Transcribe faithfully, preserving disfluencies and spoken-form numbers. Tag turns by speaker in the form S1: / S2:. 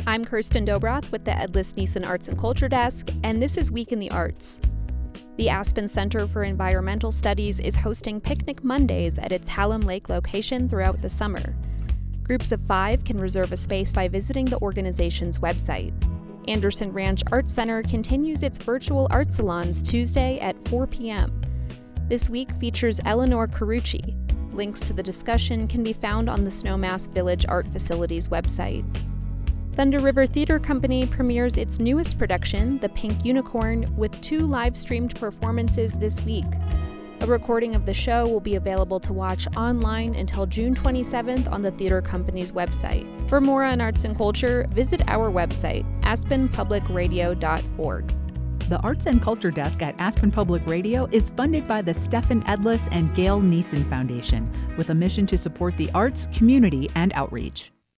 S1: I'm Kirsten Dobroth with the Edlis Neeson Arts and Culture Desk, and this is Week in the Arts. The Aspen Center for Environmental Studies is hosting Picnic Mondays at its Hallam Lake location throughout the summer. Groups of five can reserve a space by visiting the organization's website. Anderson Ranch Arts Center continues its virtual art salons Tuesday at four p.m. This week features Eleanor Carucci. Links to the discussion can be found on the Snowmass Village Art Facility's website. Thunder River Theater Company premieres its newest production, The Pink Unicorn, with two live-streamed performances this week. A recording of the show will be available to watch online until June twenty-seventh on the theater company's website. For more on arts and culture, visit our website, aspen public radio dot org.
S2: The Arts and Culture Desk at Aspen Public Radio is funded by the Stephen Edlis and Gail Neeson Foundation, with a mission to support the arts, community, and outreach.